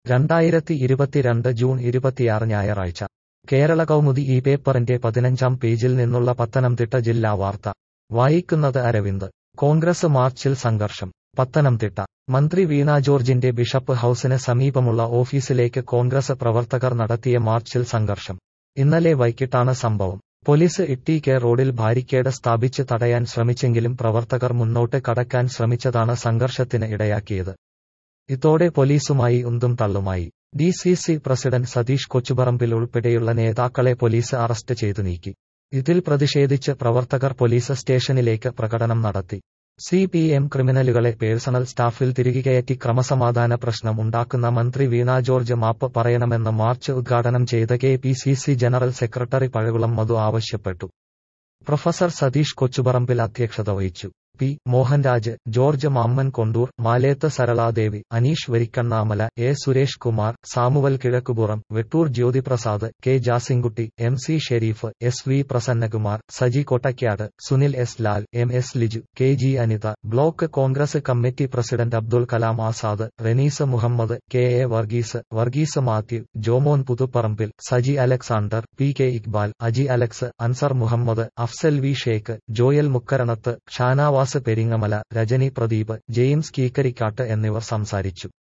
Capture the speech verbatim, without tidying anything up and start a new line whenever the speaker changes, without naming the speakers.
രണ്ടായിരത്തി ഇരുപത്തിരണ്ട് ജൂൺ ഇരുപത്തിയാറ് ഞായറാഴ്ച കേരള കൗമുദി ഈ പേപ്പറിന്റെ പതിനഞ്ചാം പേജിൽ നിന്നുള്ള പത്തനംതിട്ട ജില്ലാ വാർത്ത വായിക്കുന്നത് അരവിന്ദ്. കോൺഗ്രസ് മാർച്ചിൽ സംഘർഷം. പത്തനംതിട്ട. മന്ത്രി വീണ ജോർജിന്റെ ബിഷപ്പ് ഹൌസിന് സമീപമുള്ള ഓഫീസിലേക്ക് കോൺഗ്രസ് പ്രവർത്തകർ നടത്തിയ മാർച്ചിൽ സംഘർഷം. ഇന്നലെ വൈകിട്ടാണ് സംഭവം. പോലീസ് ഇട്ടികെ റോഡിൽ ബാരിക്കേഡ് സ്ഥാപിച്ച് തടയാൻ ശ്രമിച്ചെങ്കിലും പ്രവർത്തകർ മുന്നോട്ട് കടക്കാൻ ശ്രമിച്ചതാണ് സംഘർഷത്തിന് ഇടയാക്കിയത്. ഇതോടെ പോലീസുമായി ഉന്തും തള്ളുമായി. D C C president Satheesh Kochuparambil ഉൾപ്പെടെയുള്ള നേതാക്കളെ പോലീസ് അറസ്റ്റ് ചെയ്തു നീക്കി. ഇതിൽ പ്രതിഷേധിച്ച് പ്രവർത്തകർ പോലീസ് സ്റ്റേഷനിലേക്ക് പ്രകടനം നടത്തി. സി പി എം ക്രിമിനലുകളെ പേഴ്സണൽ സ്റ്റാഫിൽ തിരികെ കയറ്റി ക്രമസമാധാന പ്രശ്നം ഉണ്ടാക്കുന്ന മന്ത്രി വീണ ജോർജ് മാപ്പ് പറയണമെന്ന് മാർച്ച് ഉദ്ഘാടനം ചെയ്ത K P C C general secretary Pazhakulam Madhu ആവശ്യപ്പെട്ടു. പ്രൊഫസർ സതീഷ് കൊച്ചുപറമ്പിൽ അധ്യക്ഷത വഹിച്ചു. P Mohanraj, George Mammen Kondoor, Maleth Saraladevi, Aneesh Varikkannamala, A Suresh Kumar, Samuel Kizhakkupuram, Vettoor Jyothiprasad, K Jasinkutty, M C Sherif, S V Prasannakumar, Saji Kottakkad, Sunil S Lal, M S Liju, K G Anitha, block Congress committee president Abdul Kalam Azad, Renees Muhammad, K A Varghese, Varghese Mathew, Jomon Puthuparambil, Saji Alexander, P K Iqbal, Aji Alex, Ansar Muhammad, Afsal V Shaikh, Joel Mukkaranath, Shanavas Peringamala, Rajani Pradeep, James Keekkarikkattu എന്നിവർ സംസാരിച്ചു.